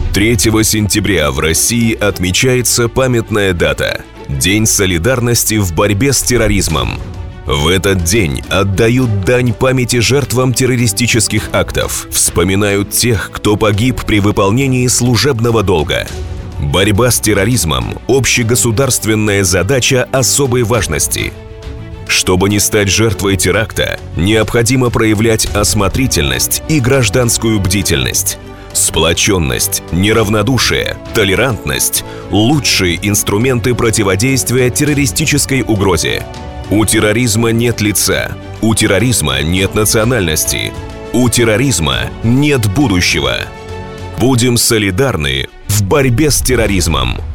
3 сентября в России отмечается памятная дата – День солидарности в борьбе с терроризмом. В этот день отдают дань памяти жертвам террористических актов, вспоминают тех, кто погиб при выполнении служебного долга. Борьба с терроризмом – общегосударственная задача особой важности. Чтобы не стать жертвой теракта, необходимо проявлять осмотрительность и гражданскую бдительность. Сплоченность, неравнодушие, толерантность – лучшие инструменты противодействия террористической угрозе. У терроризма нет лица, у терроризма нет национальности, у терроризма нет будущего. Будем солидарны в борьбе с терроризмом.